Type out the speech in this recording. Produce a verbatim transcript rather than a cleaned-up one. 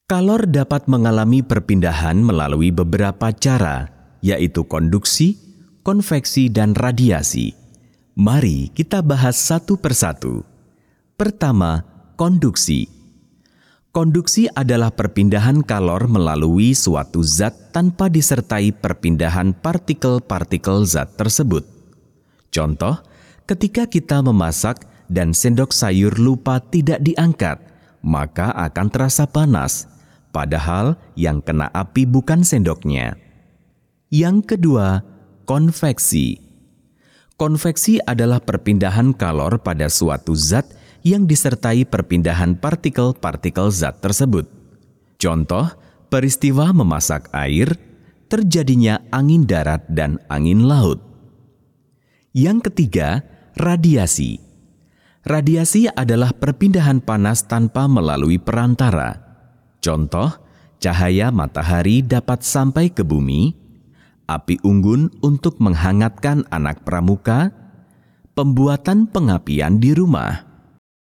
Kalor dapat mengalami perpindahan melalui beberapa cara, yaitu konduksi, konveksi, dan radiasi. Mari kita bahas satu persatu. Pertama, konduksi. Konduksi adalah perpindahan kalor melalui suatu zat tanpa disertai perpindahan partikel-partikel zat tersebut. Contoh, ketika kita memasak dan sendok sayur lupa tidak diangkat, maka akan terasa panas. Padahal yang kena api bukan sendoknya. Yang kedua, konveksi. Konveksi adalah perpindahan kalor pada suatu zat yang disertai perpindahan partikel-partikel zat tersebut. Contoh, peristiwa memasak air, terjadinya angin darat dan angin laut. Yang ketiga, radiasi. Radiasi adalah perpindahan panas tanpa melalui perantara. Contoh, cahaya matahari dapat sampai ke bumi, api unggun untuk menghangatkan anak pramuka, pembuatan pengapian di rumah.